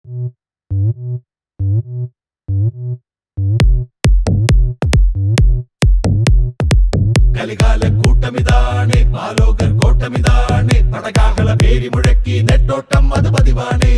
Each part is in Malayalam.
കലികാല കൂട്ടമിതാണേ, ആലോകർ കോട്ടമിതാണേ, പടകാഹള പേരി മുഴക്കി നെട്ടോട്ടം അത് പതിവാണേ.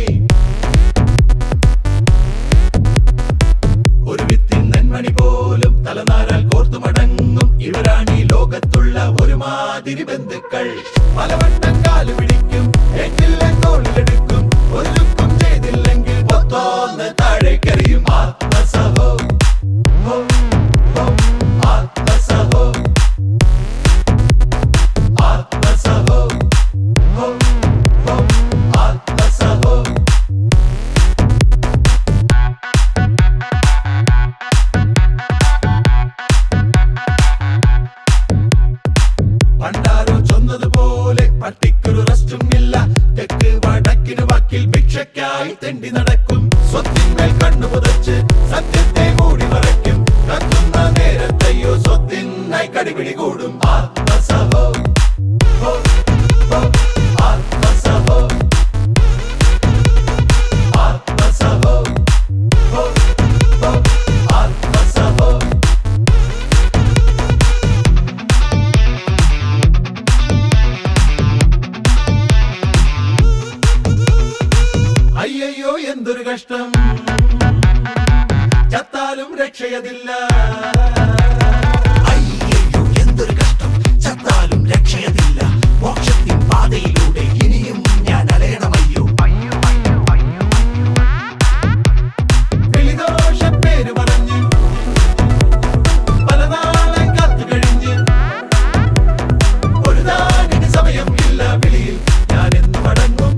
ഒരു വിത്തിൻ നെന്മണി പോലും തലനാരാൽ കോർത്തുമടങ്ങും ഇവരാണീ ലോകത്തുള്ള ഒരുമാതിരി ബന്ധുക്കൾ. പലവട്ടം കാലു പിടിക്കും, ഏറ്റില്ല തോളിലെടുക്കും, ഒരു ചുക്കും ചെയ്തില്ലെങ്കിൽ പൊത്തോന്ന് താഴേക്കറിയും. ആത്മസഹോ ആത്മസഹോ ആത്മസഹോ ആത്മസഹോ. പണ്ടാരോ ചൊന്നതുപോലെ പട്ടിക്കൊരു റെസ്റ്റും ഇല്ല. തെക്ക് വടക്കിന് വാക്കിൽ ഭിക്ഷയ്ക്കായി തെണ്ടി നടക്കും. സ്വത്തിന്മേൽ കണ്ണു പുതച്ച് സത്യത്തെ മൂടി മറയ്ക്കും. കത്തുന്ന നേരത്തെയോ സ്വത്തിനായി കടിപിടി കൂടും. ആത്മസഹോ ആത്മസഹോ ആത്മസഹോ ആത്മസഹോ. അയ്യയ്യോ എന്തൊരു കഷ്ടം, ചത്താലും രക്ഷയതില്ല. അയ്യയ്യോ എന്തൊരു കഷ്ടം, ചത്താലും രക്ഷയതില്ല. മോക്ഷത്തിൻ പാതയിലൂടെ ഇനിയും ഞാൻ അലയണമയ്യോ. വിളിദോഷ പേര് പറഞ്ഞ് പലനാളെ കാത്തു കഴിഞ്ഞ് ഒരു താനിന് സമയം ഇല്ല. വിളിയിൽ ഞാൻ എന്ന് മടങ്ങും.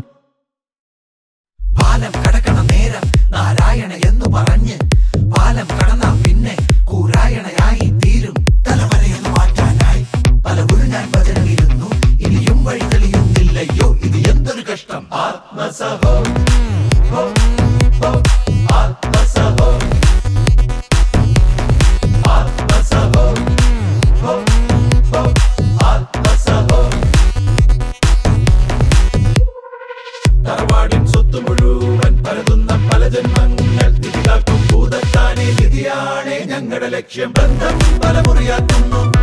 പാലം കടക്കണ നേരം നാരായണ എന്നു പറഞ്ഞ് പാലം കടന്ന പിന്നെ കൂരായണയായി തീരും. തലവരയെന്ന് മാറ്റാനായി പലവരും ഞാൻ ഭജനമിരുന്നു. ഇനിയും വഴി തെളിയുന്നില്ലയോ, ഇത് എന്തൊരു കഷ്ടം. ആത്മസഹോ ആത്മസഹോ ആത്മസഹോ ആത്മസഹോ. തറവാടിൻ സ്വത്ത് മുഴുവൻ പരതുന്ന പല ജന്മങ്ങൾ നിധികാക്കും ഭൂതത്താനെ. നിധിയാണേ ഞങ്ങളുടെ ലക്ഷ്യം. ബന്ധം പല മുറിയാക്കുന്നു.